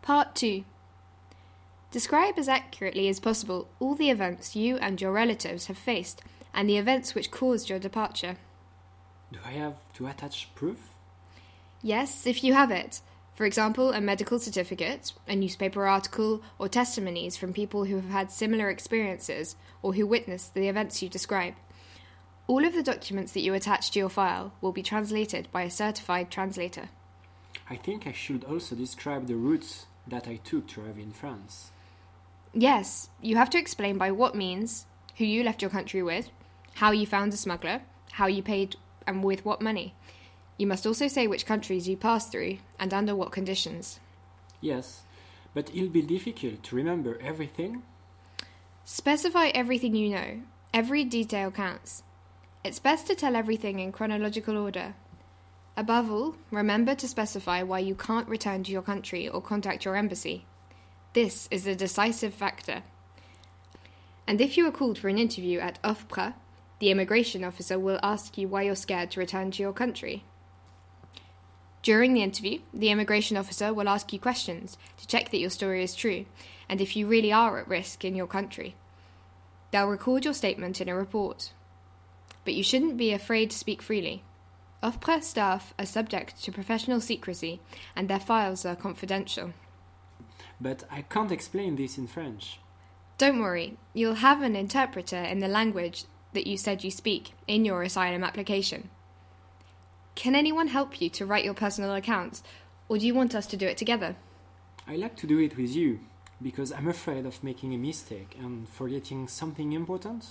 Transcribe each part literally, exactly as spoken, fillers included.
Part two. Describe as accurately as possible all the events you and your relatives have faced and the events which caused your departure. Do I have to attach proof? Yes, if you have it. For example, a medical certificate, a newspaper article, or testimonies from people who have had similar experiences or who witnessed the events you describe. All of the documents that you attach to your file will be translated by a certified translator. I think I should also describe the routes that I took to arrive in France. Yes, you have to explain by what means, who you left your country with, how you found a smuggler, how you paid and with what money. You must also say which countries you passed through and under what conditions. Yes, but it'll be difficult to remember everything. Specify everything you know. Every detail counts. It's best to tell everything in chronological order. Above all, remember to specify why you can't return to your country or contact your embassy. This is a decisive factor. And if you are called for an interview at OFPRA, the immigration officer will ask you why you're scared to return to your country. During the interview, the immigration officer will ask you questions to check that your story is true and if you really are at risk in your country. They'll record your statement in a report. But you shouldn't be afraid to speak freely. OFPRA staff are subject to professional secrecy and their files are confidential. But I can't explain this in French. Don't worry, you'll have an interpreter in the language that you said you speak in your asylum application. Can anyone help you to write your personal account, or do you want us to do it together? I like to do it with you, because I'm afraid of making a mistake and forgetting something important.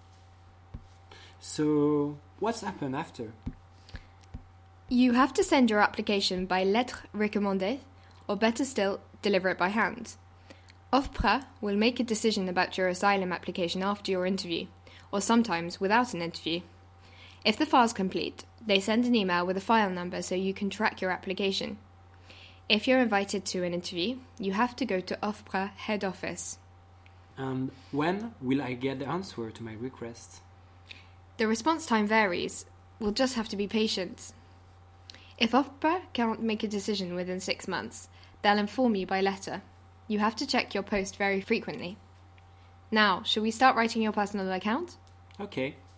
So, what's happened after? You have to send your application by lettre recommandée, or better still, deliver it by hand. OFPRA will make a decision about your asylum application after your interview, or sometimes without an interview. If the file's complete, they send an email with a file number so you can track your application. If you're invited to an interview, you have to go to OFPRA head office. And when will I get the answer to my request? The response time varies. We'll just have to be patient. If OFPRA can't make a decision within six months, they'll inform you by letter. You have to check your post very frequently. Now, shall we start writing your personal account? Okay.